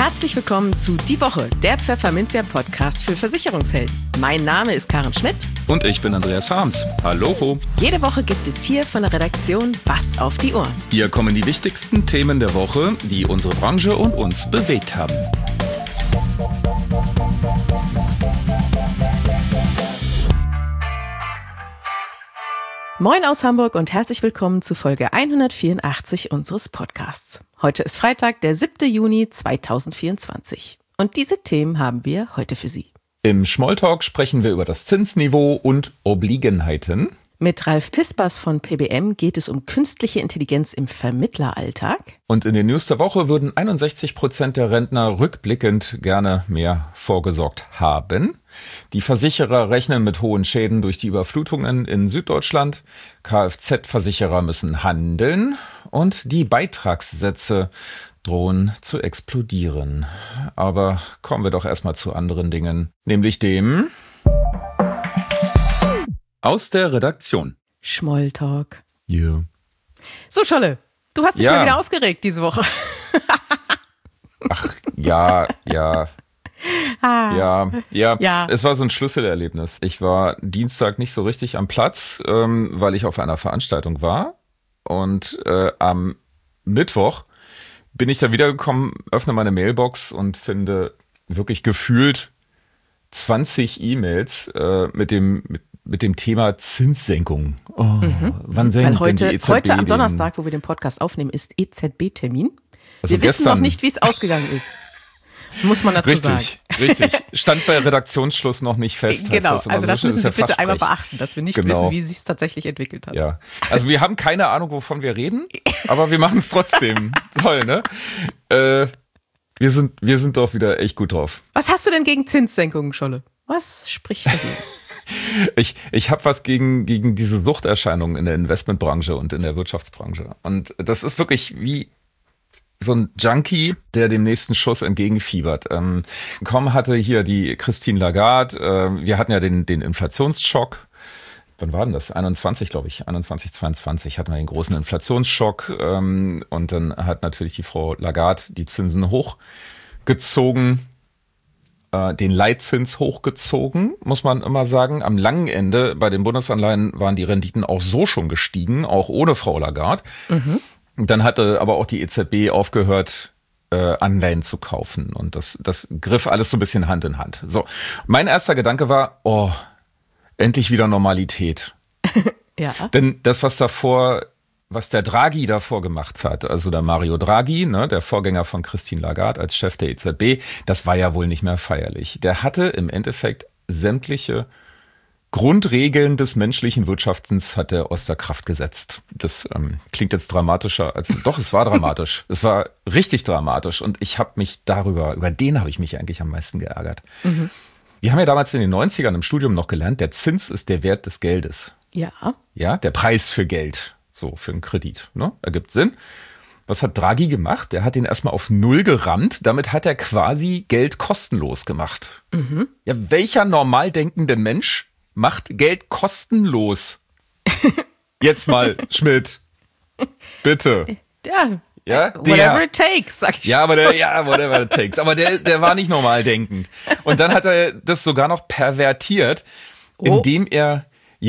Herzlich willkommen zu Die Woche, der Pfefferminzia-Podcast für Versicherungshelden. Mein Name ist Karen Schmidt. Und ich bin Andreas Harms. Hallo. Jede Woche gibt es hier von der Redaktion was auf die Ohren. Hier kommen die wichtigsten Themen der Woche, die unsere Branche und uns bewegt haben. Moin aus Hamburg und herzlich willkommen zu Folge 184 unseres Podcasts. Heute ist Freitag, der 7. Juni 2024. Und diese Themen haben wir heute für Sie. Im Smalltalk sprechen wir über das Zinsniveau und Obliegenheiten. Mit Ralf Pispers von PBM geht es um künstliche Intelligenz im Vermittleralltag. Und in den News der Woche würden 61% der Rentner rückblickend gerne mehr vorgesorgt haben. Die Versicherer rechnen mit hohen Schäden durch die Überflutungen in Süddeutschland. Kfz-Versicherer müssen handeln und die Beitragssätze drohen zu explodieren. Aber kommen wir doch erstmal zu anderen Dingen, nämlich dem aus der Redaktion. Smalltalk. Yeah. So, Scholle, du hast dich mal wieder aufgeregt diese Woche. Ach, ja. Ja, es war so ein Schlüsselerlebnis. Ich war Dienstag nicht so richtig am Platz, weil ich auf einer Veranstaltung war. Und am Mittwoch bin ich da wiedergekommen, öffne meine Mailbox und finde wirklich gefühlt 20 E-Mails mit dem Thema Zinssenkung. Wann senkt denn die EZB? Heute am Donnerstag, wo wir den Podcast aufnehmen, ist EZB-Termin. Also wir wissen noch nicht, wie es ausgegangen ist. Muss man dazu sagen. Richtig. Stand bei Redaktionsschluss noch nicht fest. Genau, also das müssen Sie bitte Versprech. einmal beachten, dass wir nicht wissen, wie es sich tatsächlich entwickelt hat. Ja, also wir haben keine Ahnung, wovon wir reden, aber wir machen es trotzdem. Toll, ne? Wir sind doch wieder echt gut drauf. Was hast du denn gegen Zinssenkungen, Scholle? Was spricht dagegen? Ich habe was gegen diese Suchterscheinungen in der Investmentbranche und in der Wirtschaftsbranche. Und das ist wirklich wie so ein Junkie, der dem nächsten Schuss entgegenfiebert. Kaum hatte hier die Christine Lagarde, wir hatten ja den Inflationsschock. Wann war denn das? 21, glaube ich. 21, 22 hatten wir den großen Inflationsschock. Und dann hat natürlich die Frau Lagarde die Zinsen hochgezogen, den Leitzins hochgezogen, muss man immer sagen. Am langen Ende bei den Bundesanleihen waren die Renditen auch so schon gestiegen, auch ohne Frau Lagarde. Mhm. Dann hatte aber auch die EZB aufgehört, Anleihen zu kaufen. Und das griff alles so ein bisschen Hand in Hand. So, mein erster Gedanke war, endlich wieder Normalität. Ja. Denn das, was der Draghi davor gemacht hat, also der Mario Draghi, ne, der Vorgänger von Christine Lagarde als Chef der EZB, das war ja wohl nicht mehr feierlich. Der hatte im Endeffekt sämtliche Grundregeln des menschlichen Wirtschaftens hat er aus der Kraft gesetzt. Das klingt jetzt dramatischer als, doch, es war dramatisch. Es war richtig dramatisch und ich habe mich über den habe ich mich eigentlich am meisten geärgert. Mhm. Wir haben ja damals in den 90ern im Studium noch gelernt, der Zins ist der Wert des Geldes. Ja. Ja, der Preis für Geld, so für einen Kredit, ne? Ergibt Sinn. Was hat Draghi gemacht? Der hat ihn erstmal auf 0 gerammt. Damit hat er quasi Geld kostenlos gemacht. Mhm. Ja, welcher normal denkende Mensch macht Geld kostenlos? Jetzt mal, Schmidt. Bitte. Ja, whatever it takes, sag ich. Ja, whatever it takes. Aber der war nicht normal denkend. Und dann hat er das sogar noch pervertiert, indem er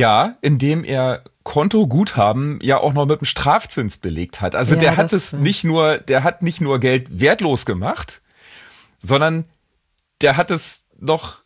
Kontoguthaben ja auch noch mit einem Strafzins belegt hat. Also der hat nicht nur Geld wertlos gemacht, sondern der hat es noch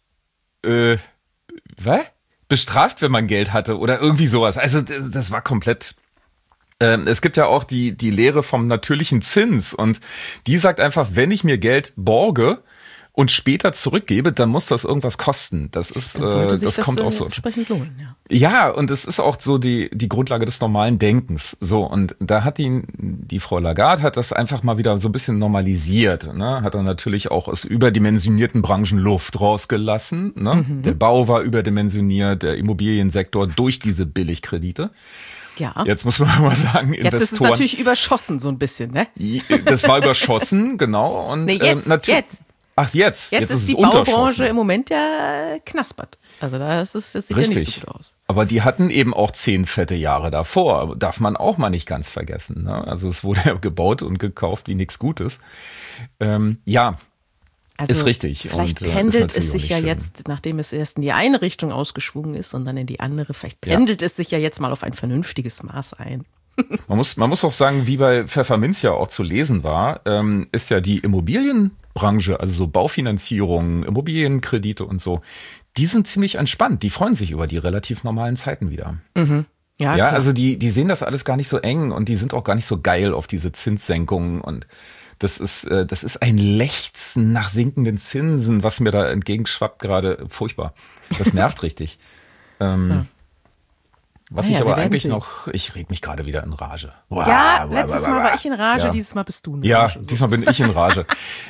bestraft, wenn man Geld hatte oder irgendwie sowas. Also das war komplett. Es gibt ja auch die Lehre vom natürlichen Zins und die sagt einfach, wenn ich mir Geld borge und später zurückgebe, dann muss das irgendwas kosten. Das ist, das kommt auch so. Entsprechend lohnen, ja. Ja, und es ist auch so die Grundlage des normalen Denkens. So, und da hat die Frau Lagarde hat das einfach mal wieder so ein bisschen normalisiert. Ne? Hat dann natürlich auch aus überdimensionierten Branchen Luft rausgelassen. Ne? Mhm. Der Bau war überdimensioniert, der Immobiliensektor durch diese Billigkredite. Ja. Jetzt muss man mal sagen, jetzt ist es natürlich überschossen so ein bisschen, ne? Das war überschossen, genau. Und nee, jetzt. Ach, jetzt? Jetzt ist die Baubranche im Moment ja knaspert. Also das sieht richtig. Ja nicht so gut aus. Aber die hatten eben auch 10 fette Jahre davor. Darf man auch mal nicht ganz vergessen. Ne? Also es wurde ja gebaut und gekauft wie nichts Gutes. Ja, Also ist richtig. vielleicht und, pendelt ist es sich ja schön. jetzt, nachdem es erst in die eine Richtung ausgeschwungen ist und dann in die andere, vielleicht pendelt es sich ja jetzt mal auf ein vernünftiges Maß ein. Man muss auch sagen, wie bei Pfefferminz ja auch zu lesen war, ist ja die Immobilienbranche, also so Baufinanzierung, Immobilienkredite und so, die sind ziemlich entspannt. Die freuen sich über die relativ normalen Zeiten wieder. Ja, klar. also die sehen das alles gar nicht so eng und die sind auch gar nicht so geil auf diese Zinssenkungen und das ist ein Lechzen nach sinkenden Zinsen, was mir da entgegenschwappt gerade. Furchtbar. Das nervt richtig. Was ich aber eigentlich noch, ich rede mich gerade wieder in Rage. Ja, letztes Mal war ich in Rage, Ja. dieses Mal bist du in Ja, Rage. So. diesmal bin ich in Rage.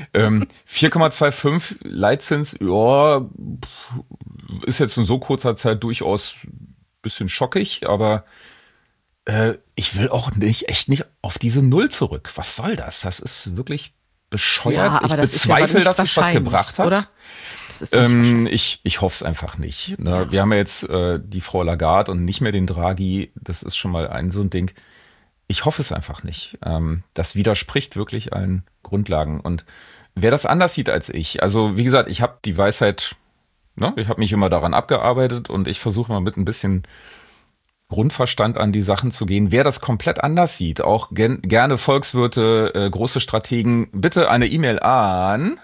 4,25 Leitzins, ja, ist jetzt in so kurzer Zeit durchaus ein bisschen schockig, aber ich will auch echt nicht auf diese Null zurück. Was soll das? Das ist wirklich bescheuert. Ja, aber ich das ist ja bezweifle, nicht dass es was wahrscheinlich, gebracht hat. oder? Das ist ja nicht wahrscheinlich. Ich hoffe es einfach nicht. Ne? Wir haben ja jetzt die Frau Lagarde und nicht mehr den Draghi. Das ist schon mal so ein Ding. Ich hoffe es einfach nicht. Das widerspricht wirklich allen Grundlagen. Und wer das anders sieht als ich, also wie gesagt, ich habe die Weisheit, ne? Ich habe mich immer daran abgearbeitet und ich versuche mal mit ein bisschen Grundverstand an die Sachen zu gehen. Wer das komplett anders sieht, auch gerne Volkswirte, große Strategen, bitte eine E-Mail an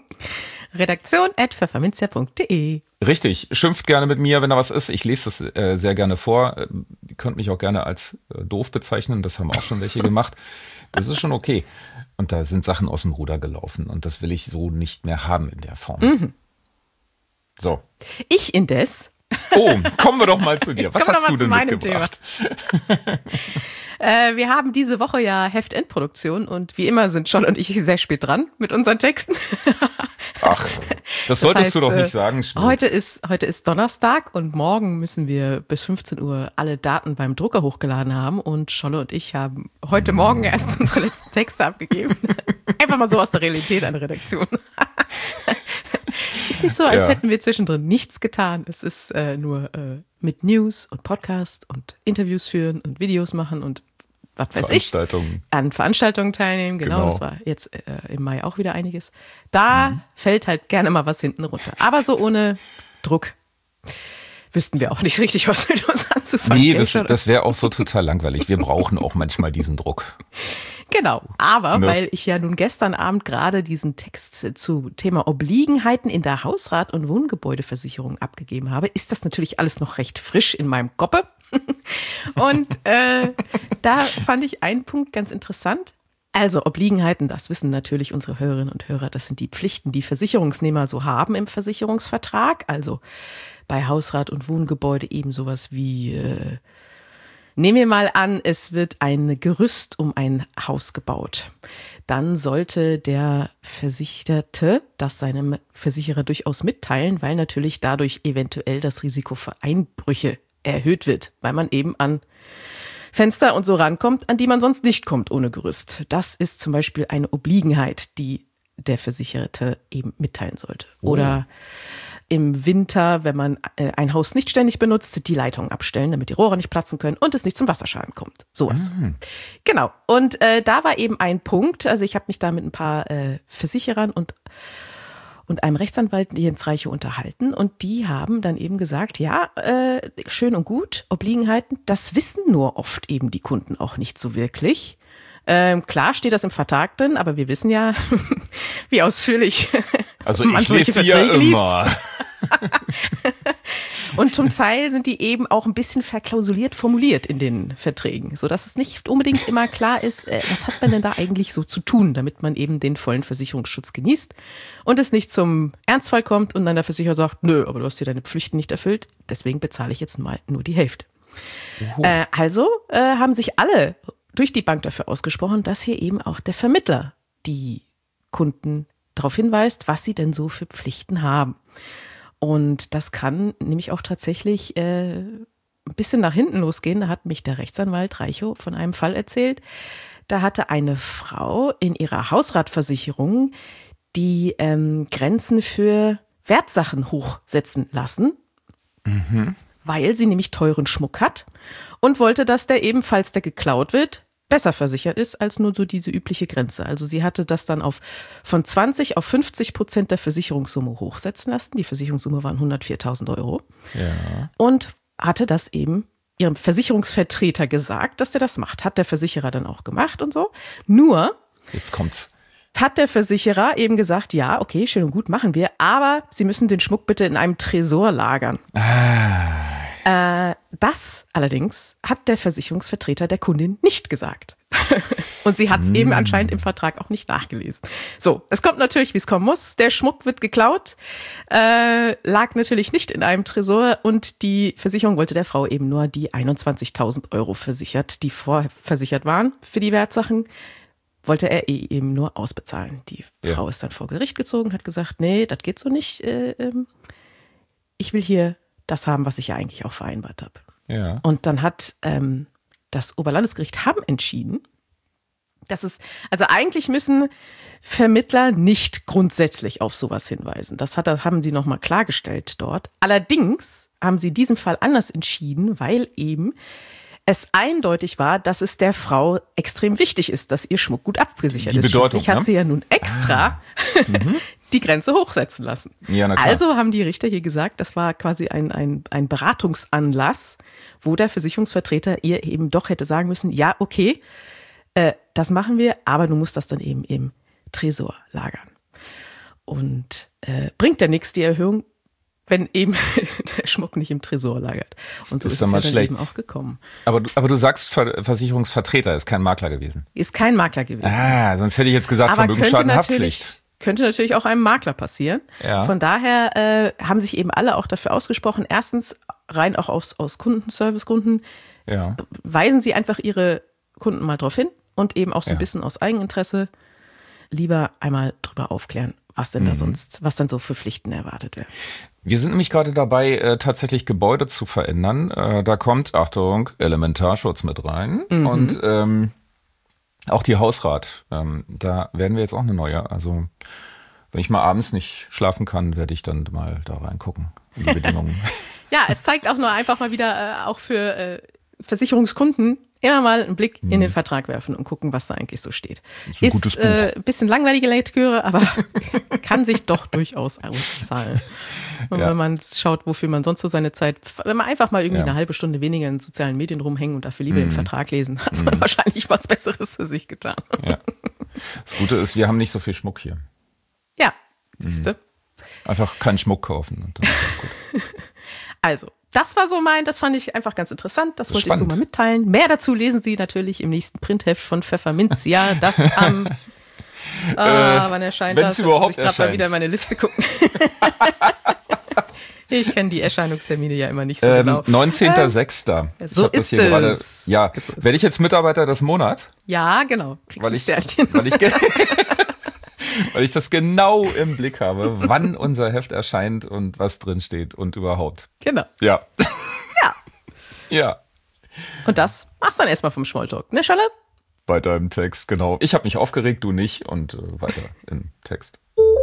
redaktion@pfefferminzia.de. Richtig, schimpft gerne mit mir, wenn da was ist. Ich lese das sehr gerne vor. Ihr könnt mich auch gerne als doof bezeichnen, das haben auch schon welche gemacht. Das ist schon okay. Und da sind Sachen aus dem Ruder gelaufen und das will ich so nicht mehr haben in der Form. So. Ich indes. Oh, kommen wir doch mal zu dir. Was Kommen wir hast mal du denn zu meinem mitgebracht? Wir haben diese Woche ja Heftendproduktion und wie immer sind Scholl und ich sehr spät dran mit unseren Texten. Ach, das solltest du doch nicht sagen. Heute ist Donnerstag und morgen müssen wir bis 15 Uhr alle Daten beim Drucker hochgeladen haben und Scholle und ich haben heute Morgen erst unsere letzten Texte abgegeben. Einfach mal so aus der Realität an der Redaktion. Ist nicht so, als hätten wir zwischendrin nichts getan. Es ist nur mit News und Podcast und Interviews führen und Videos machen und was weiß ich. An Veranstaltungen teilnehmen. Genau. Das war jetzt im Mai auch wieder einiges. Da fällt halt gerne mal was hinten runter. Aber so ohne Druck wüssten wir auch nicht richtig, was mit uns anzufangen. Nee, das wäre auch so total langweilig. Wir brauchen auch manchmal diesen Druck. Genau, aber weil ich ja nun gestern Abend gerade diesen Text zu Thema Obliegenheiten in der Hausrat- und Wohngebäudeversicherung abgegeben habe, ist das natürlich alles noch recht frisch in meinem Koppe. Und da fand ich einen Punkt ganz interessant. Also Obliegenheiten, das wissen natürlich unsere Hörerinnen und Hörer, das sind die Pflichten, die Versicherungsnehmer so haben im Versicherungsvertrag. Also bei Hausrat- und Wohngebäude eben sowas wie nehmen wir mal an, es wird ein Gerüst um ein Haus gebaut. Dann sollte der Versicherte das seinem Versicherer durchaus mitteilen, weil natürlich dadurch eventuell das Risiko für Einbrüche erhöht wird, weil man eben an Fenster und so rankommt, an die man sonst nicht kommt ohne Gerüst. Das ist zum Beispiel eine Obliegenheit, die der Versicherte eben mitteilen sollte. Oder im Winter, wenn man ein Haus nicht ständig benutzt, die Leitungen abstellen, damit die Rohre nicht platzen können und es nicht zum Wasserschaden kommt. Sowas. Genau. Und da war eben ein Punkt, also ich habe mich da mit ein paar Versicherern und einem Rechtsanwalt Jens Reiche unterhalten und die haben dann eben gesagt, ja, schön und gut, Obliegenheiten, das wissen nur oft eben die Kunden auch nicht so wirklich. Klar steht das im Vertrag drin, aber wir wissen ja, wie ausführlich also man ich solche lese die ja Verträge immer. Und zum Teil sind die eben auch ein bisschen verklausuliert formuliert in den Verträgen, sodass es nicht unbedingt immer klar ist, was hat man denn da eigentlich so zu tun, damit man eben den vollen Versicherungsschutz genießt und es nicht zum Ernstfall kommt und dann der Versicherer sagt, nö, aber du hast dir deine Pflichten nicht erfüllt, deswegen bezahle ich jetzt mal nur die Hälfte. Also haben sich alle durch die Bank dafür ausgesprochen, dass hier eben auch der Vermittler die Kunden darauf hinweist, was sie denn so für Pflichten haben. Und das kann nämlich auch tatsächlich ein bisschen nach hinten losgehen. Da hat mich der Rechtsanwalt Reichow von einem Fall erzählt. Da hatte eine Frau in ihrer Hausratversicherung die Grenzen für Wertsachen hochsetzen lassen, weil sie nämlich teuren Schmuck hat und wollte, dass der ebenfalls, der geklaut wird, besser versichert ist als nur so diese übliche Grenze. Also sie hatte das dann von 20 auf 50% der Versicherungssumme hochsetzen lassen. Die Versicherungssumme waren 104.000 €. Ja. Und hatte das eben ihrem Versicherungsvertreter gesagt, dass der das macht. Hat der Versicherer dann auch gemacht und so. Nur, jetzt kommt's. Hat der Versicherer eben gesagt, ja, okay, schön und gut, machen wir, aber Sie müssen den Schmuck bitte in einem Tresor lagern. Das allerdings hat der Versicherungsvertreter der Kundin nicht gesagt. Und sie hat es eben anscheinend im Vertrag auch nicht nachgelesen. So, es kommt natürlich, wie es kommen muss. Der Schmuck wird geklaut, lag natürlich nicht in einem Tresor und die Versicherung wollte der Frau eben nur die 21.000 € versichert, die vorversichert waren für die Wertsachen. Wollte er eben nur ausbezahlen. Die Frau ist dann vor Gericht gezogen, hat gesagt, nee, das geht so nicht. Ich will hier das haben, was ich ja eigentlich auch vereinbart habe. Ja. Und dann hat das Oberlandesgericht Hamm entschieden, dass also eigentlich müssen Vermittler nicht grundsätzlich auf sowas hinweisen. Das haben sie nochmal klargestellt dort. Allerdings haben sie diesen Fall anders entschieden, weil eben es eindeutig war, dass es der Frau extrem wichtig ist, dass ihr Schmuck gut abgesichert ist. Bedeutung, Schließlich hat sie ja nun extra die Grenze hochsetzen lassen. Ja, na klar. Also haben die Richter hier gesagt, das war quasi ein Beratungsanlass, wo der Versicherungsvertreter ihr eben doch hätte sagen müssen, ja, okay, das machen wir, aber du musst das dann eben im Tresor lagern. Und bringt ja nichts, die Erhöhung, wenn eben der Schmuck nicht im Tresor lagert. Und so ist es ja dann eben auch gekommen. Aber du sagst, Versicherungsvertreter ist kein Makler gewesen. Ist kein Makler gewesen. Sonst hätte ich jetzt gesagt, Vermögensschadenhaftpflicht. Könnte natürlich auch einem Makler passieren. Ja. Von daher haben sich eben alle auch dafür ausgesprochen. Erstens, rein auch aus Kundenservicegründen, weisen sie einfach ihre Kunden mal drauf hin und eben auch so ein bisschen aus Eigeninteresse lieber einmal drüber aufklären, was denn da sonst, was dann so für Pflichten erwartet werden. Wir sind nämlich gerade dabei, tatsächlich Gebäude zu verändern. Da kommt, Achtung, Elementarschutz mit rein. Und auch die Hausrat. Da werden wir jetzt auch eine neue. Also wenn ich mal abends nicht schlafen kann, werde ich dann mal da reingucken in die Bedingungen. Ja, es zeigt auch nur einfach mal wieder auch für Versicherungskunden immer mal einen Blick in den Vertrag werfen und gucken, was da eigentlich so steht. Ist ein bisschen langweilige Lektüre, aber kann sich doch durchaus auszahlen. Und wenn man schaut, wofür man sonst so seine Zeit, wenn man einfach mal irgendwie eine halbe Stunde weniger in sozialen Medien rumhängen und dafür lieber den Vertrag lesen, hat man wahrscheinlich was Besseres für sich getan. Ja. Das Gute ist, wir haben nicht so viel Schmuck hier. Ja, siehste. Einfach keinen Schmuck kaufen und dann ist auch gut. Also, das war so das fand ich einfach ganz interessant. Das wollte ich so mal mitteilen. Mehr dazu lesen Sie natürlich im nächsten Printheft von Pfefferminzia, das am wann erscheint das? Jetzt muss ich gerade mal wieder in meine Liste gucken. Ich kenne die Erscheinungstermine ja immer nicht so genau. 19.06. So ist es. Werde ich jetzt Mitarbeiter des Monats? Ja, genau. Kriegst du ein Sternchen. Weil ich das genau im Blick habe, wann unser Heft erscheint und was drin steht und überhaupt. Genau. Ja. Ja. Ja. Und das mach's dann erstmal vom Smalltalk, ne, Schalle? Weiter im Text, genau. Ich habe mich aufgeregt, du nicht und weiter im Text.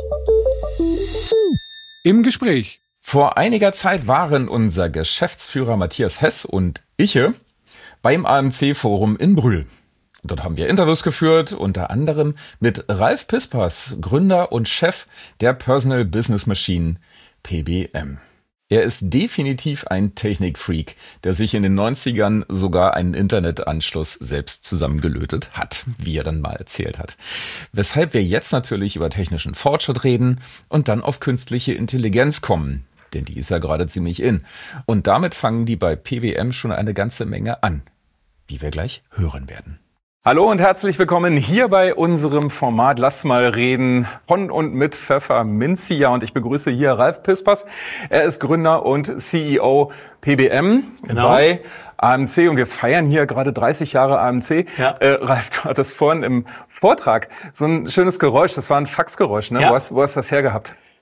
Im Gespräch. Vor einiger Zeit waren unser Geschäftsführer Matthias Hess und ich beim AMC-Forum in Brühl. Dort haben wir Interviews geführt, unter anderem mit Ralf Pispers, Gründer und Chef der Personal Business Machine PBM. Er ist definitiv ein Technikfreak, der sich in den 90ern sogar einen Internetanschluss selbst zusammengelötet hat, wie er dann mal erzählt hat. Weshalb wir jetzt natürlich über technischen Fortschritt reden und dann auf künstliche Intelligenz kommen, denn die ist ja gerade ziemlich in. Und damit fangen die bei PBM schon eine ganze Menge an, wie wir gleich hören werden. Hallo und herzlich willkommen hier bei unserem Format Lass mal reden von und mit Pfefferminzia und ich begrüße hier Ralf Pispers. Er ist Gründer und CEO PBM bei AMC und wir feiern hier gerade 30 Jahre AMC. Ja. Ralf, du hattest vorhin im Vortrag so ein schönes Geräusch, das war ein Faxgeräusch, ne? Ja. Wo hast du das hergehabt?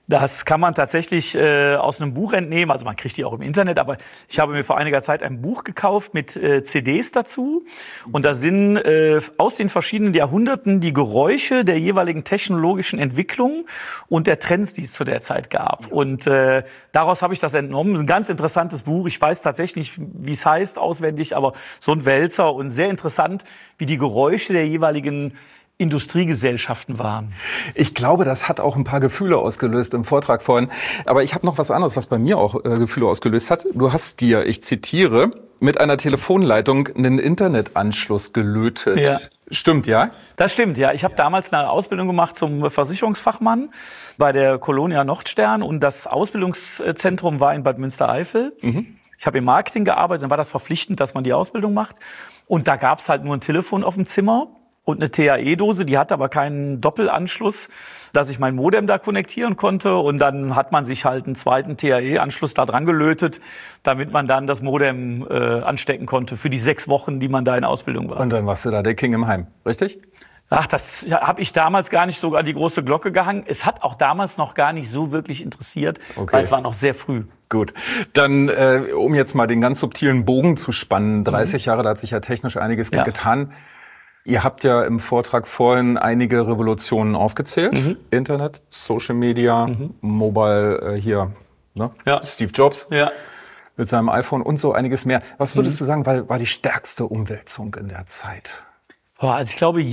Das kann man tatsächlich aus einem Buch entnehmen. Also man kriegt die auch im Internet. Aber ich habe mir vor einiger Zeit ein Buch gekauft mit CDs dazu. Und da sind aus den verschiedenen Jahrhunderten die Geräusche der jeweiligen technologischen Entwicklung und der Trends, die es zu der Zeit gab. Und daraus habe ich das entnommen. Das ist ein ganz interessantes Buch. Ich weiß tatsächlich nicht, wie es heißt auswendig, aber so ein Wälzer und sehr interessant, wie die Geräusche der jeweiligen Industriegesellschaften waren. Ich glaube, das hat auch ein paar Gefühle ausgelöst im Vortrag vorhin. Aber ich habe noch was anderes, was bei mir auch Gefühle ausgelöst hat. Du hast dir, ich zitiere, mit einer Telefonleitung einen Internetanschluss gelötet. Ja. Stimmt, ja? Das stimmt, ja. Ich habe damals eine Ausbildung gemacht zum Versicherungsfachmann bei der Colonia Nordstern und das Ausbildungszentrum war in Bad Münstereifel. Ich habe im Marketing gearbeitet, dann war das verpflichtend, dass man die Ausbildung macht. Und da gab es halt nur ein Telefon auf dem Zimmer und eine TAE-Dose, die hatte aber keinen Doppelanschluss, dass ich mein Modem da konnektieren konnte. Und dann hat man sich halt einen zweiten TAE-Anschluss da dran gelötet, damit man dann das Modem anstecken konnte für die 6 Wochen, die man da in Ausbildung war. Und dann warst du da der King im Heim, richtig? Ach, das habe ich damals gar nicht so an die große Glocke gehangen. Es hat auch damals noch gar nicht so wirklich interessiert, weil es war noch sehr früh. Gut, dann um jetzt mal den ganz subtilen Bogen zu spannen, 30 Jahre, da hat sich ja technisch einiges getan. Ihr habt ja im Vortrag vorhin einige Revolutionen aufgezählt. Internet, Social Media, Mobile, ne? Steve Jobs mit seinem iPhone und so einiges mehr. Was würdest du sagen, war die stärkste Umwälzung in der Zeit? Also ich glaube,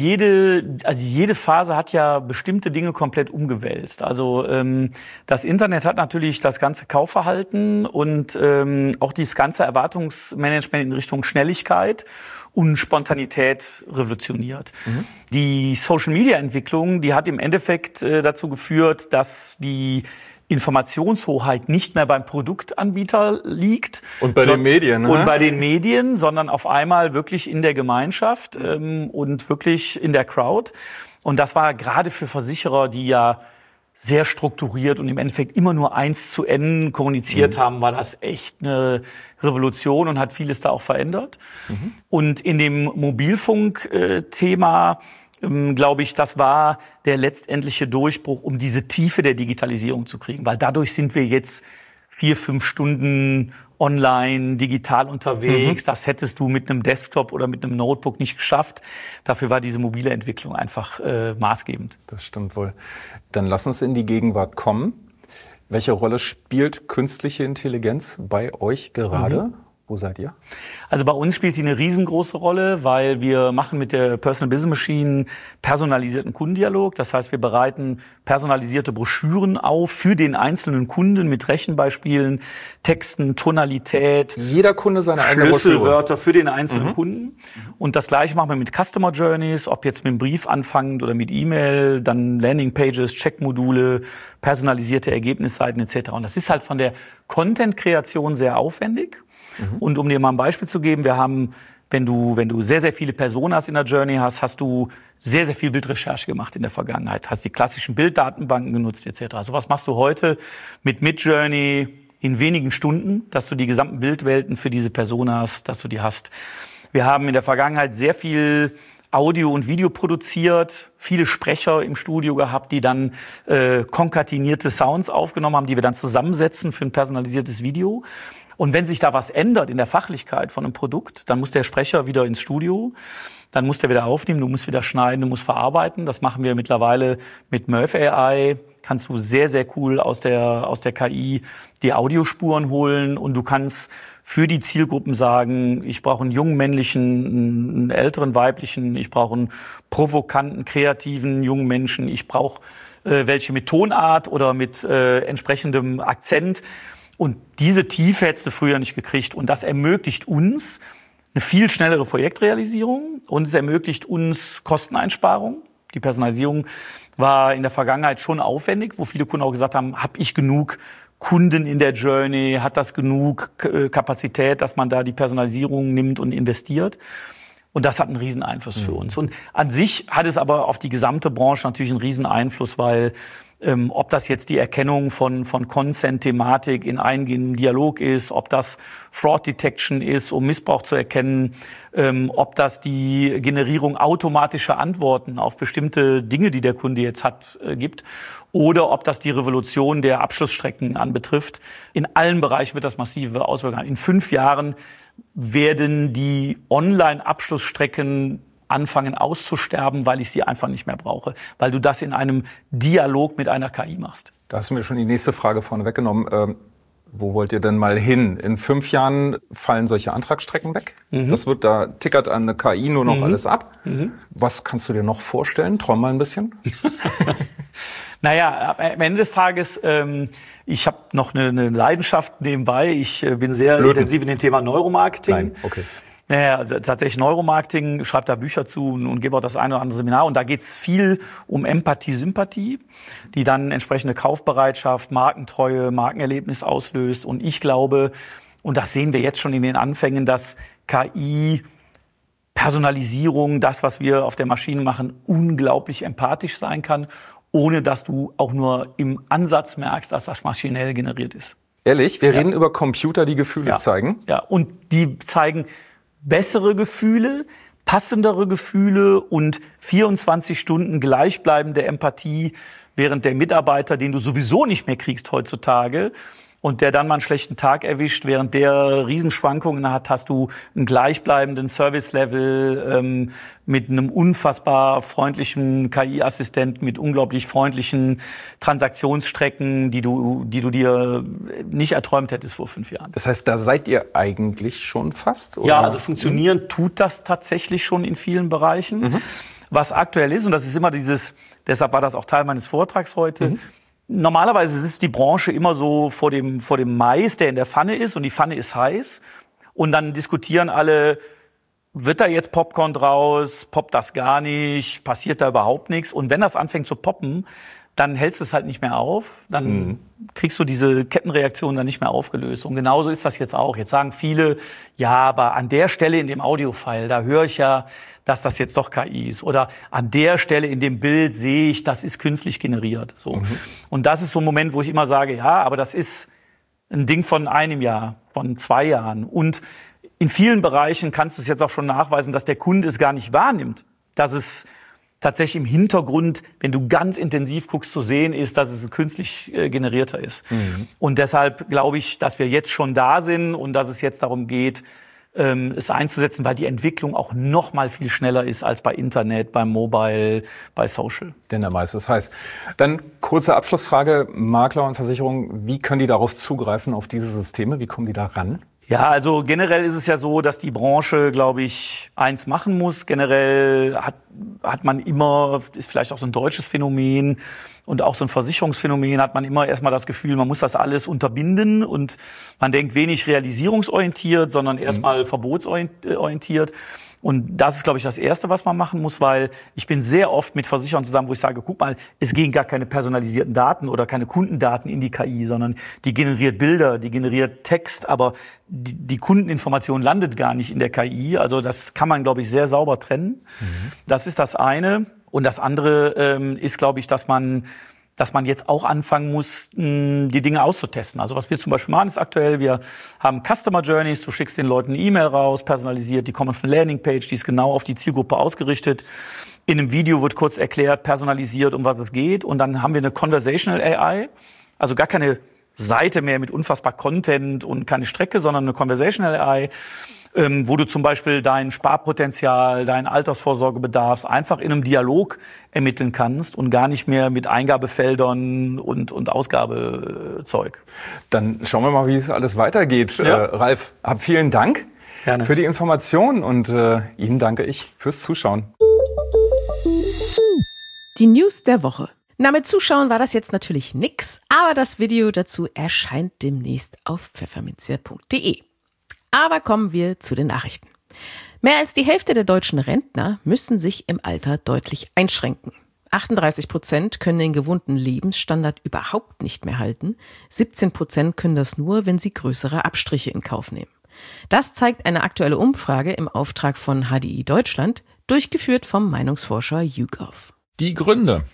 jede Phase hat ja bestimmte Dinge komplett umgewälzt. Also das Internet hat natürlich das ganze Kaufverhalten und auch dieses ganze Erwartungsmanagement in Richtung Schnelligkeit und Spontanität revolutioniert. Die Social-Media-Entwicklung, die hat im Endeffekt dazu geführt, dass die Informationshoheit nicht mehr beim Produktanbieter liegt. Und bei den Medien. Und bei den Medien, sondern auf einmal wirklich in der Gemeinschaft und wirklich in der Crowd. Und das war gerade für Versicherer, die ja sehr strukturiert und im Endeffekt immer nur 1 zu N kommuniziert haben, war das echt eine Revolution und hat vieles da auch verändert. Und in dem Mobilfunk-Thema glaube ich, das war der letztendliche Durchbruch, um diese Tiefe der Digitalisierung zu kriegen. Weil dadurch sind wir jetzt 4-5 Stunden online, digital unterwegs. Das hättest du mit einem Desktop oder mit einem Notebook nicht geschafft. Dafür war diese mobile Entwicklung einfach maßgebend. Das stimmt wohl. Dann lass uns in die Gegenwart kommen. Welche Rolle spielt künstliche Intelligenz bei euch gerade? Wo seid ihr? Also bei uns spielt die eine riesengroße Rolle, weil wir machen mit der Personal Business Machine personalisierten Kundendialog. Das heißt, wir bereiten personalisierte Broschüren auf für den einzelnen Kunden mit Rechenbeispielen, Texten, Tonalität. Jeder Kunde seine eigene Schlüsselwörter für den einzelnen Kunden. Und das Gleiche machen wir mit Customer Journeys, ob jetzt mit dem Brief anfangend oder mit E-Mail, dann Landingpages, Checkmodule, personalisierte Ergebnisseiten etc. Und das ist halt von der Content-Kreation sehr aufwendig. Und um dir mal ein Beispiel zu geben, wir haben, wenn du sehr, sehr viele Personas in der Journey hast du sehr, sehr viel Bildrecherche gemacht in der Vergangenheit, hast die klassischen Bilddatenbanken genutzt etc. Sowas machst du heute mit Midjourney in wenigen Stunden, dass du die gesamten Bildwelten für diese Personas, dass du die hast. Wir haben in der Vergangenheit sehr viel Audio und Video produziert, viele Sprecher im Studio gehabt, die dann konkatinierte Sounds aufgenommen haben, die wir dann zusammensetzen für ein personalisiertes Video. Und wenn sich da was ändert in der Fachlichkeit von einem Produkt, dann muss der Sprecher wieder ins Studio, dann muss der wieder aufnehmen, du musst wieder schneiden, du musst verarbeiten. Das machen wir mittlerweile mit Murph AI. Kannst du sehr, sehr cool aus der KI die Audiospuren holen und du kannst für die Zielgruppen sagen, ich brauche einen jungen männlichen, einen älteren weiblichen, ich brauche einen provokanten, kreativen jungen Menschen, ich brauche welche mit Tonart oder mit entsprechendem Akzent. Und diese Tiefe hättest du früher nicht gekriegt. Und das ermöglicht uns eine viel schnellere Projektrealisierung und es ermöglicht uns Kosteneinsparung. Die Personalisierung war in der Vergangenheit schon aufwendig, wo viele Kunden auch gesagt haben, habe ich genug Kunden in der Journey, hat das genug Kapazität, dass man da die Personalisierung nimmt und investiert. Und das hat einen riesen Einfluss für uns. Und an sich hat es aber auf die gesamte Branche natürlich einen riesen Einfluss, weil Ob das jetzt die Erkennung von Consent-Thematik in eingehendem Dialog ist, ob das Fraud Detection ist, um Missbrauch zu erkennen, ob das die Generierung automatischer Antworten auf bestimmte Dinge, die der Kunde jetzt hat, gibt, oder ob das die Revolution der Abschlussstrecken anbetrifft. In allen Bereichen wird das massive Auswirkungen haben. In 5 Jahren werden die Online-Abschlussstrecken anfangen auszusterben, weil ich sie einfach nicht mehr brauche, weil du das in einem Dialog mit einer KI machst. Da hast du mir schon die nächste Frage vorne weggenommen. Wo wollt ihr denn mal hin? In 5 Jahren fallen solche Antragsstrecken weg. Da tickert an eine KI nur noch alles ab. Was kannst du dir noch vorstellen? Träum mal ein bisschen. Naja, am Ende des Tages, ich habe noch eine Leidenschaft nebenbei. Ich bin sehr intensiv in dem Thema Neuromarketing. Nein, okay. Naja, also tatsächlich Neuromarketing, schreibe da Bücher zu und gebe auch das eine oder andere Seminar. Und da geht es viel um Empathie, Sympathie, die dann entsprechende Kaufbereitschaft, Markentreue, Markenerlebnis auslöst. Und ich glaube, und das sehen wir jetzt schon in den Anfängen, dass KI, Personalisierung, das, was wir auf der Maschine machen, unglaublich empathisch sein kann, ohne dass du auch nur im Ansatz merkst, dass das maschinell generiert ist. Ehrlich? Wir reden über Computer, die Gefühle zeigen? Ja, und die zeigen bessere Gefühle, passendere Gefühle und 24 Stunden gleichbleibende Empathie, während der Mitarbeiter, den du sowieso nicht mehr kriegst heutzutage und der dann mal einen schlechten Tag erwischt, während der Riesenschwankungen hat, hast du einen gleichbleibenden Service-Level mit einem unfassbar freundlichen KI-Assistenten, mit unglaublich freundlichen Transaktionsstrecken, die du dir nicht erträumt hättest vor 5 Jahren. Das heißt, da seid ihr eigentlich schon fast? Oder? Ja, also funktionieren tut das tatsächlich schon in vielen Bereichen. Was aktuell ist, und das ist immer deshalb war das auch Teil meines Vortrags heute, normalerweise sitzt die Branche immer so vor dem Mais, der in der Pfanne ist, und die Pfanne ist heiß. Und dann diskutieren alle, wird da jetzt Popcorn draus, poppt das gar nicht, passiert da überhaupt nichts. Und wenn das anfängt zu poppen, dann hältst du es halt nicht mehr auf. Dann kriegst du diese Kettenreaktion dann nicht mehr aufgelöst. Und genauso ist das jetzt auch. Jetzt sagen viele, ja, aber an der Stelle in dem Audiofile, da höre ich ja, dass das jetzt doch KI ist. Oder an der Stelle in dem Bild sehe ich, das ist künstlich generiert. So. Und das ist so ein Moment, wo ich immer sage, ja, aber das ist ein Ding von 1 Jahr, von 2 Jahren. Und in vielen Bereichen kannst du es jetzt auch schon nachweisen, dass der Kunde es gar nicht wahrnimmt. Dass es tatsächlich im Hintergrund, wenn du ganz intensiv guckst, zu sehen ist, dass es künstlich generierter ist. Und deshalb glaube ich, dass wir jetzt schon da sind und dass es jetzt darum geht, es einzusetzen, weil die Entwicklung auch noch mal viel schneller ist als bei Internet, beim Mobile, bei Social. Denn der Mais ist heiß. Dann kurze Abschlussfrage, Makler und Versicherungen, wie können die darauf zugreifen, auf diese Systeme? Wie kommen die da ran? Ja, also generell ist es ja so, dass die Branche, glaube ich, eins machen muss. Generell hat man immer, ist vielleicht auch so ein deutsches Phänomen und auch so ein Versicherungsphänomen, hat man immer erstmal das Gefühl, man muss das alles unterbinden und man denkt wenig realisierungsorientiert, sondern erstmal verbotsorientiert. Und das ist, glaube ich, das Erste, was man machen muss, weil ich bin sehr oft mit Versicherern zusammen, wo ich sage, guck mal, es gehen gar keine personalisierten Daten oder keine Kundendaten in die KI, sondern die generiert Bilder, die generiert Text, aber die Kundeninformation landet gar nicht in der KI. Also das kann man, glaube ich, sehr sauber trennen. Das ist das eine. Und das andere ist, glaube ich, dass man jetzt auch anfangen muss, die Dinge auszutesten. Also was wir zum Beispiel machen, ist aktuell, wir haben Customer Journeys, du schickst den Leuten eine E-Mail raus, personalisiert, die kommen auf eine Landingpage, die ist genau auf die Zielgruppe ausgerichtet. In einem Video wird kurz erklärt, personalisiert, um was es geht. Und dann haben wir eine Conversational AI, also gar keine Seite mehr mit unfassbar Content und keine Strecke, sondern eine Conversational AI, wo du zum Beispiel dein Sparpotenzial, deinen Altersvorsorgebedarf einfach in einem Dialog ermitteln kannst und gar nicht mehr mit Eingabefeldern und Ausgabezeug. Dann schauen wir mal, wie es alles weitergeht. Ja. Ralf, vielen Dank für die Information und Ihnen danke ich fürs Zuschauen. Die News der Woche. Na, mit Zuschauen war das jetzt natürlich nix, aber das Video dazu erscheint demnächst auf pfefferminzia.de. Aber kommen wir zu den Nachrichten. Mehr als die Hälfte der deutschen Rentner müssen sich im Alter deutlich einschränken. 38% können den gewohnten Lebensstandard überhaupt nicht mehr halten. 17% können das nur, wenn sie größere Abstriche in Kauf nehmen. Das zeigt eine aktuelle Umfrage im Auftrag von HDI Deutschland, durchgeführt vom Meinungsforscher YouGov. Die Gründe.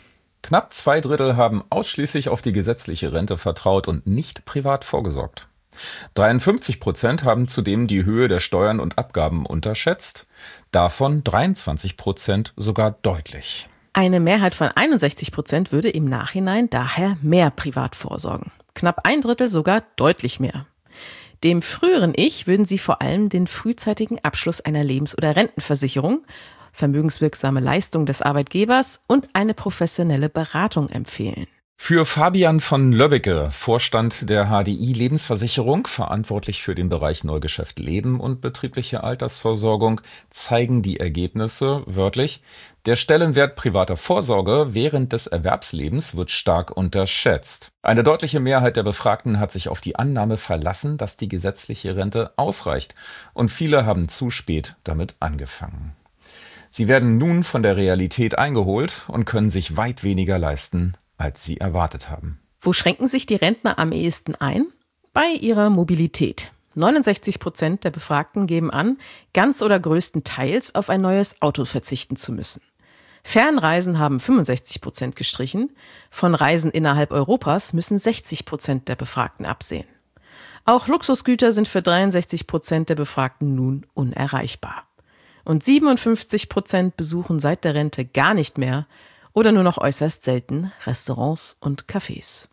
Knapp 2/3 haben ausschließlich auf die gesetzliche Rente vertraut und nicht privat vorgesorgt. 53% haben zudem die Höhe der Steuern und Abgaben unterschätzt, davon 23% sogar deutlich. Eine Mehrheit von 61% würde im Nachhinein daher mehr privat vorsorgen. Knapp 1/3 sogar deutlich mehr. Dem früheren Ich würden sie vor allem den frühzeitigen Abschluss einer Lebens- oder Rentenversicherung, vermögenswirksame Leistung des Arbeitgebers und eine professionelle Beratung empfehlen. Für Fabian von Löbbecke, Vorstand der HDI Lebensversicherung, verantwortlich für den Bereich Neugeschäft Leben und betriebliche Altersvorsorgung, zeigen die Ergebnisse wörtlich: Der Stellenwert privater Vorsorge während des Erwerbslebens wird stark unterschätzt. Eine deutliche Mehrheit der Befragten hat sich auf die Annahme verlassen, dass die gesetzliche Rente ausreicht, und viele haben zu spät damit angefangen. Sie werden nun von der Realität eingeholt und können sich weit weniger leisten, als sie erwartet haben. Wo schränken sich die Rentner am ehesten ein? Bei ihrer Mobilität. 69% der Befragten geben an, ganz oder größtenteils auf ein neues Auto verzichten zu müssen. Fernreisen haben 65% gestrichen. Von Reisen innerhalb Europas müssen 60% der Befragten absehen. Auch Luxusgüter sind für 63% der Befragten nun unerreichbar. Und 57% besuchen seit der Rente gar nicht mehr oder nur noch äußerst selten Restaurants und Cafés.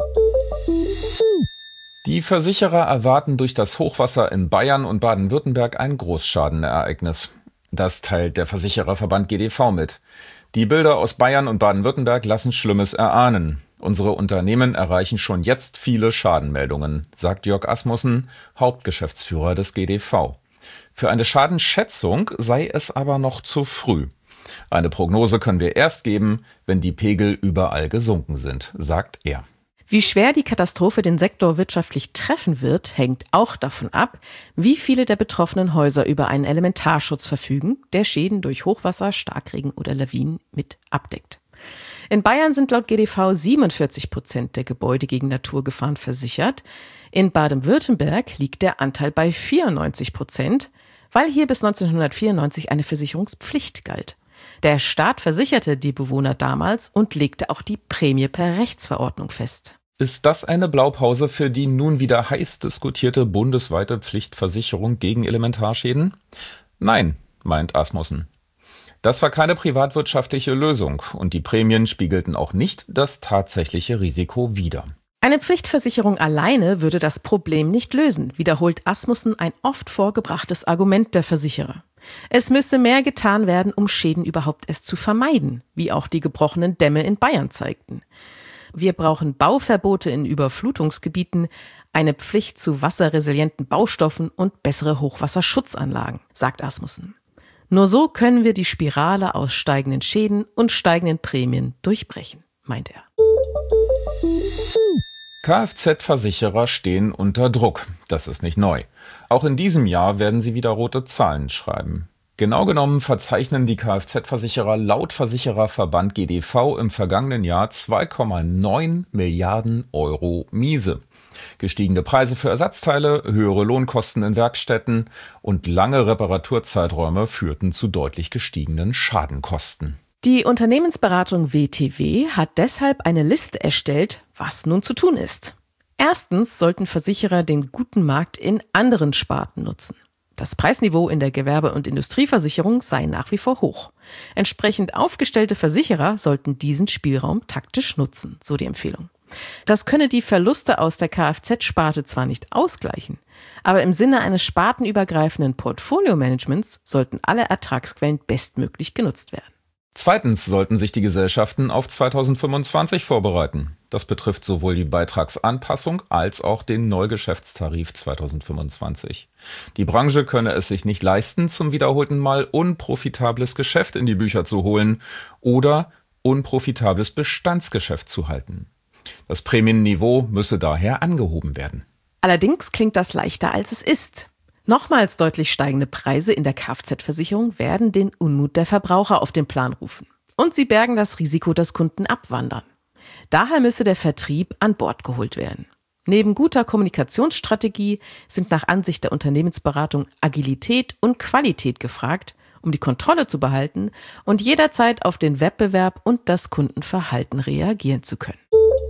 Die Versicherer erwarten durch das Hochwasser in Bayern und Baden-Württemberg ein Großschadenereignis. Das teilt der Versichererverband GDV mit. Die Bilder aus Bayern und Baden-Württemberg lassen Schlimmes erahnen. Unsere Unternehmen erreichen schon jetzt viele Schadenmeldungen, sagt Jörg Asmussen, Hauptgeschäftsführer des GDV. Für eine Schadenschätzung sei es aber noch zu früh. Eine Prognose können wir erst geben, wenn die Pegel überall gesunken sind, sagt er. Wie schwer die Katastrophe den Sektor wirtschaftlich treffen wird, hängt auch davon ab, wie viele der betroffenen Häuser über einen Elementarschutz verfügen, der Schäden durch Hochwasser, Starkregen oder Lawinen mit abdeckt. In Bayern sind laut GDV 47% der Gebäude gegen Naturgefahren versichert. In Baden-Württemberg liegt der Anteil bei 94%, weil hier bis 1994 eine Versicherungspflicht galt. Der Staat versicherte die Bewohner damals und legte auch die Prämie per Rechtsverordnung fest. Ist das eine Blaupause für die nun wieder heiß diskutierte bundesweite Pflichtversicherung gegen Elementarschäden? Nein, meint Asmussen. Das war keine privatwirtschaftliche Lösung und die Prämien spiegelten auch nicht das tatsächliche Risiko wider. Eine Pflichtversicherung alleine würde das Problem nicht lösen, wiederholt Asmussen ein oft vorgebrachtes Argument der Versicherer. Es müsse mehr getan werden, um Schäden überhaupt erst zu vermeiden, wie auch die gebrochenen Dämme in Bayern zeigten. Wir brauchen Bauverbote in Überflutungsgebieten, eine Pflicht zu wasserresilienten Baustoffen und bessere Hochwasserschutzanlagen, sagt Asmussen. Nur so können wir die Spirale aus steigenden Schäden und steigenden Prämien durchbrechen, meint er. Kfz-Versicherer stehen unter Druck. Das ist nicht neu. Auch in diesem Jahr werden sie wieder rote Zahlen schreiben. Genau genommen verzeichnen die Kfz-Versicherer laut Versichererverband GDV im vergangenen Jahr 2,9 Milliarden Euro Miese. Gestiegene Preise für Ersatzteile, höhere Lohnkosten in Werkstätten und lange Reparaturzeiträume führten zu deutlich gestiegenen Schadenkosten. Die Unternehmensberatung WTW hat deshalb eine Liste erstellt, was nun zu tun ist. Erstens sollten Versicherer den guten Markt in anderen Sparten nutzen. Das Preisniveau in der Gewerbe- und Industrieversicherung sei nach wie vor hoch. Entsprechend aufgestellte Versicherer sollten diesen Spielraum taktisch nutzen, so die Empfehlung. Das könne die Verluste aus der Kfz-Sparte zwar nicht ausgleichen, aber im Sinne eines spartenübergreifenden Portfolio-Managements sollten alle Ertragsquellen bestmöglich genutzt werden. Zweitens sollten sich die Gesellschaften auf 2025 vorbereiten. Das betrifft sowohl die Beitragsanpassung als auch den Neugeschäftstarif 2025. Die Branche könne es sich nicht leisten, zum wiederholten Mal unprofitables Geschäft in die Bücher zu holen oder unprofitables Bestandsgeschäft zu halten. Das Prämienniveau müsse daher angehoben werden. Allerdings klingt das leichter, als es ist. Nochmals deutlich steigende Preise in der Kfz-Versicherung werden den Unmut der Verbraucher auf den Plan rufen. Und sie bergen das Risiko, dass Kunden abwandern. Daher müsse der Vertrieb an Bord geholt werden. Neben guter Kommunikationsstrategie sind nach Ansicht der Unternehmensberatung Agilität und Qualität gefragt, um die Kontrolle zu behalten und jederzeit auf den Wettbewerb und das Kundenverhalten reagieren zu können.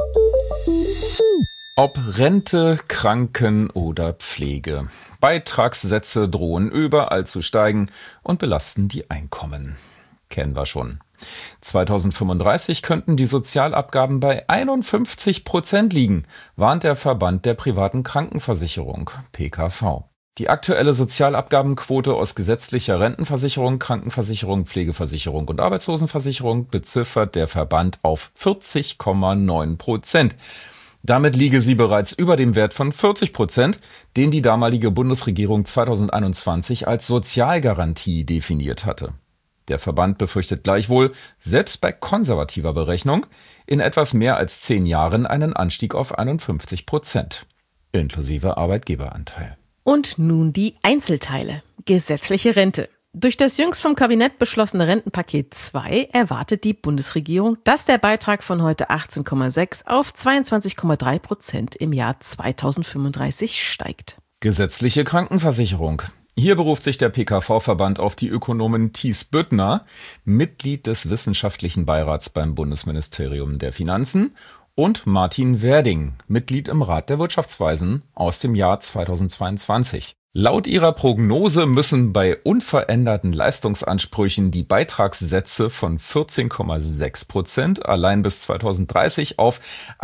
Ob Rente, Kranken- oder Pflege. Beitragssätze drohen überall zu steigen und belasten die Einkommen. Kennen wir schon. 2035 könnten die Sozialabgaben bei 51% liegen, warnt der Verband der privaten Krankenversicherung, PKV. Die aktuelle Sozialabgabenquote aus gesetzlicher Rentenversicherung, Krankenversicherung, Pflegeversicherung und Arbeitslosenversicherung beziffert der Verband auf 40,9%. Damit liege sie bereits über dem Wert von 40%, den die damalige Bundesregierung 2021 als Sozialgarantie definiert hatte. Der Verband befürchtet gleichwohl, selbst bei konservativer Berechnung, in etwas mehr als 10 Jahren einen Anstieg auf 51%, inklusive Arbeitgeberanteil. Und nun die Einzelteile. Gesetzliche Rente. Durch das jüngst vom Kabinett beschlossene Rentenpaket 2 erwartet die Bundesregierung, dass der Beitrag von heute 18,6 auf 22,3% im Jahr 2035 steigt. Gesetzliche Krankenversicherung. Hier beruft sich der PKV-Verband auf die Ökonomin Thies Büttner, Mitglied des Wissenschaftlichen Beirats beim Bundesministerium der Finanzen, und Martin Werding, Mitglied im Rat der Wirtschaftsweisen aus dem Jahr 2022. Laut ihrer Prognose müssen bei unveränderten Leistungsansprüchen die Beitragssätze von 14,6% allein bis 2030 auf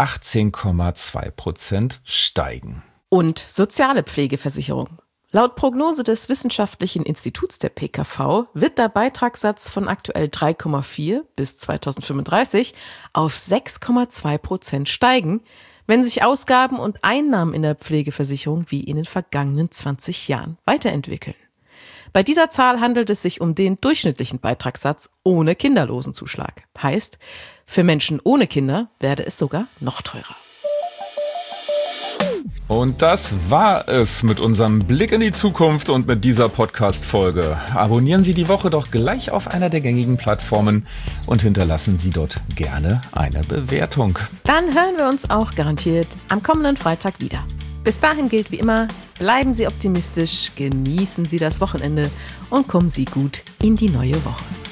18,2% steigen. Und soziale Pflegeversicherung. Laut Prognose des Wissenschaftlichen Instituts der PKV wird der Beitragssatz von aktuell 3,4 bis 2035 auf 6,2% steigen, wenn sich Ausgaben und Einnahmen in der Pflegeversicherung wie in den vergangenen 20 Jahren weiterentwickeln. Bei dieser Zahl handelt es sich um den durchschnittlichen Beitragssatz ohne Kinderlosenzuschlag. Heißt, für Menschen ohne Kinder werde es sogar noch teurer. Und das war es mit unserem Blick in die Zukunft und mit dieser Podcast-Folge. Abonnieren Sie die Woche doch gleich auf einer der gängigen Plattformen und hinterlassen Sie dort gerne eine Bewertung. Dann hören wir uns auch garantiert am kommenden Freitag wieder. Bis dahin gilt wie immer, bleiben Sie optimistisch, genießen Sie das Wochenende und kommen Sie gut in die neue Woche.